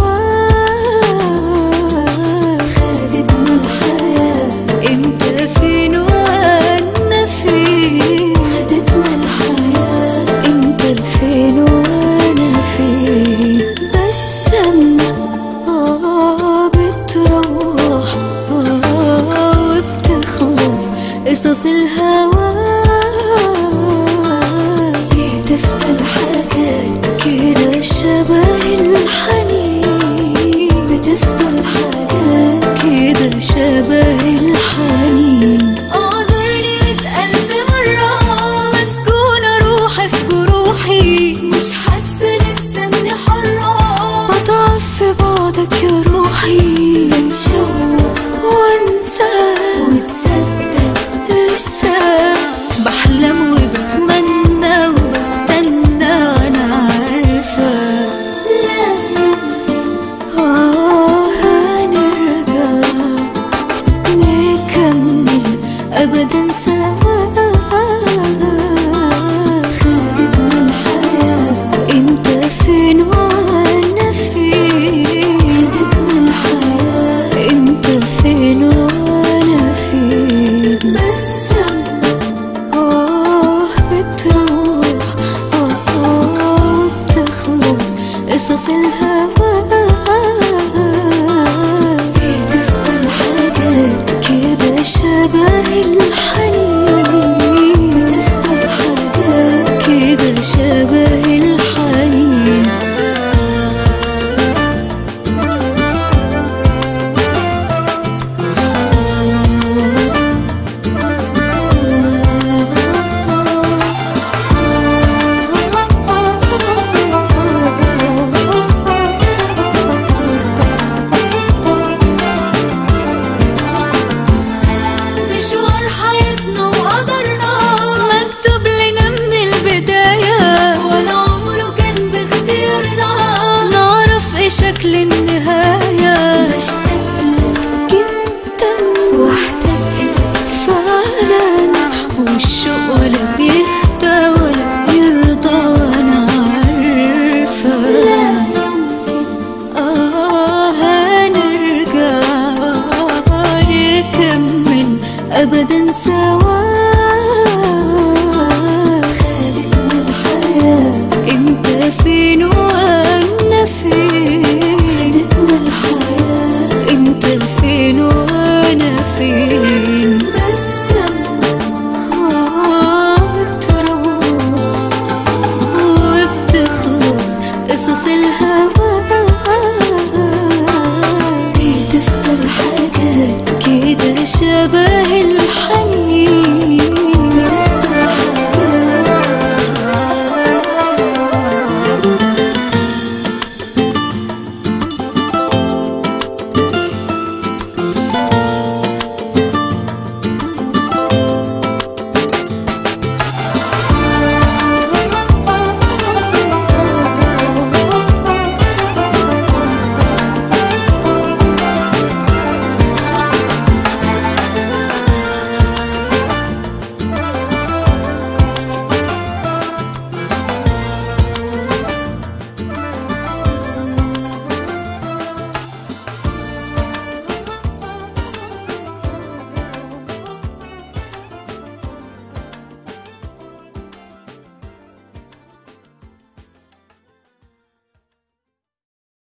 خدتنا الحياة، انت فين وانا فين؟ خدتنا الحياة، انت فين وانا فين؟ بس انا بتروح وبتخلص قصص الهوى. بتفضل حاجات كده شبه الحنين، بتفضل حاجات كده شبه الحنين. اعذرني 100,000 مرة، مسكونة روحي في جروحي، مش حاسة لسه اني حرة، بضعف في بعدك يا روحي. بتشوق وانسى وتصدق لسه، بحلم وبتمنى وبستنى، انا عارفة لا يمكن هنرجع نكمل ابدا سوا. خدتنا الحياة، انت فين وانا فين؟ خدتنا الحياة، انت فين وانا فين؟ بس بتروح وبتخلص قصص الهوى. بتفضل حاجات كده شبه الحنين، بتفضل حاجات كده شبه الحنين. مشوار حياتنا وقدرنا مكتوب لنا من البداية، ولا عمره كان باختيارنا نعرف ايه شكل النهاية. بشتاقلك جدا واحتاجلك فعلا، والشوق ولا بيهدى ولا بيرضى، وانا عارفة لا يمكن هنرجع نكمل ابدا سوا.